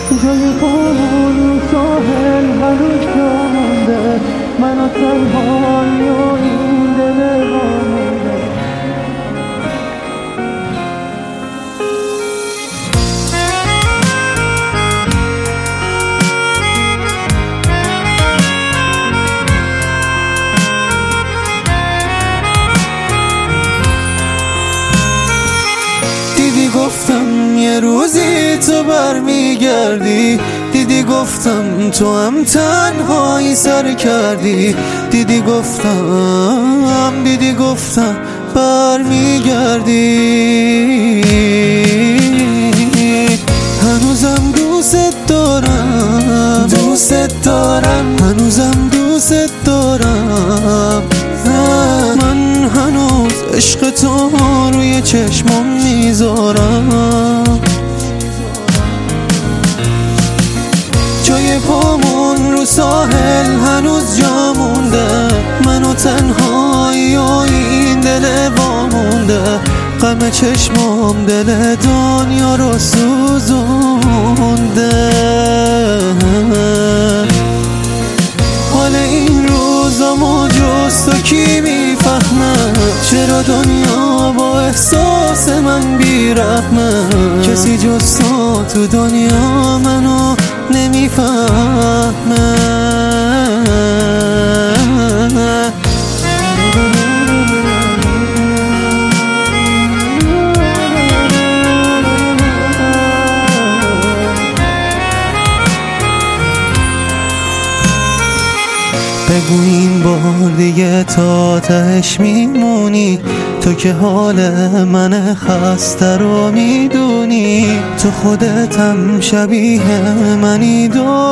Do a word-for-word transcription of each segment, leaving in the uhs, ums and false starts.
جای پامون رو ساحل هنوز جا مونده، من و تنهایی و این دل وامونده. دیدی گفتم یه روزی تو برمیگردی، دیدی گفتم تو هم تنهایی سر کردی، دیدی گفتم دیدی گفتم برمیگردی. هنوزم دوست دارم دوست دارم هنوزم دوست دارم، من هنوز عشق تو روی چشمم میذارم. جای پامون رو ساحل هنوز جا مونده، من و تنهایی و این دل وامونده. غم چشمام دل دنیا رو سوزونده. حال این روزامو جز تو کی میفهمه؟ چرا دنیا با احساس من بیرحمه؟ کسی جز تو تو دنیا منو نمیفهمه. بگو این بار دیگه تا تهش میمونی، تو که حال من خسته رو میدونی، تو خودتم شبیه منی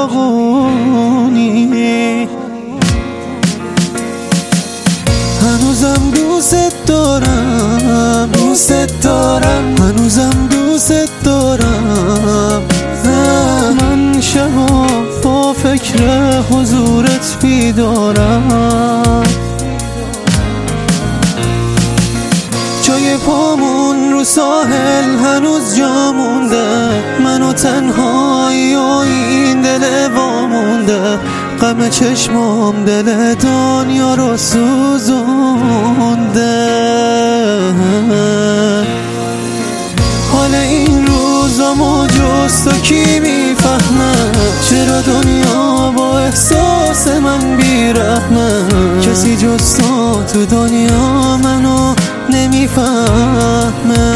داغونی. هنوزم دوست دارم دوست دارم هنوزم دوست دارم، من شبا با فکر حضورت بیدارم. جای پامون رو ساحل هنوز جا مونده، من و تنهایی و این دل وامونده. غم چشمام دل دنیا رو سوزونده. حال این روزامو جز تو کی میفهمه؟ چرا دنیا با احساس من بیرحمه؟ کسی جز تو تو دنیا منو نمیفهمه.